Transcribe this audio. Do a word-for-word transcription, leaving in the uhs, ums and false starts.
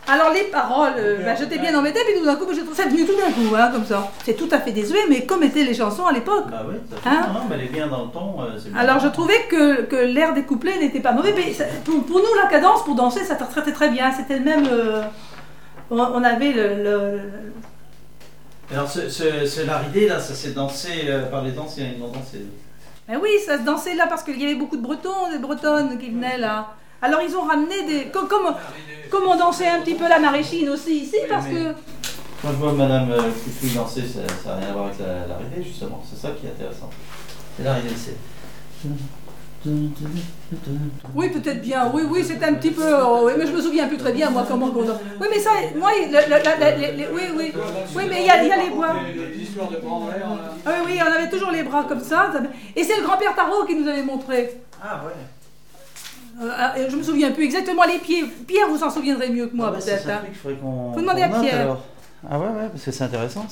Alors les paroles, euh, bah, j'étais bien embêtée, puis tout d'un coup, j'ai trouvé ça venu tout d'un coup, hein, comme ça. C'est tout à fait désuet, mais comme étaient les chansons à l'époque. Bah oui, ça fait, Hein? non, mais elle est bien dans le ton. Euh, c'est bien. Alors je trouvais que, que l'air des couplets n'était pas mauvais, mais ça- pour, pour nous, la cadence, pour danser, ça traitait très bien. C'était le même... euh, on, on avait le... le- Alors, ce, ce, ce Laridé, là, ça s'est dansé euh, par les danseurs, ils l'ont dansé. Mais oui, ça se dansait là parce qu'il y avait beaucoup de Bretons, des Bretonnes qui venaient là. Alors ils ont ramené des... Comme, comme, comme on dansait un petit peu la maraîchine aussi ici, Oui, parce mais- que... Quand je vois Madame euh, Cucu danser, ça n'a rien à voir avec la, Laridé, justement. C'est ça qui est intéressant. Et Laridé, c'est... Oui, peut-être bien, oui, oui, c'était un petit peu... oh, oui, mais je me souviens plus très bien, moi, comment on danse. Oui, mais ça, moi, le- le- le- le- les- oui, oui. Oui, mais il y a, il y a les bois. L'histoire de bras en l'air. là. Ah oui, oui, on avait toujours les bras comme ça. Et c'est le grand-père Tarot qui nous avait montré. Ah ouais. Euh, je me souviens plus exactement les pieds. Pierre, vous s'en souviendrez mieux que moi, Ah ouais, peut-être. c'est un hein. truc qu'il faudrait qu'on... Faut demander qu'on à note, Pierre. alors. Ah ouais, ouais, parce que c'est intéressant.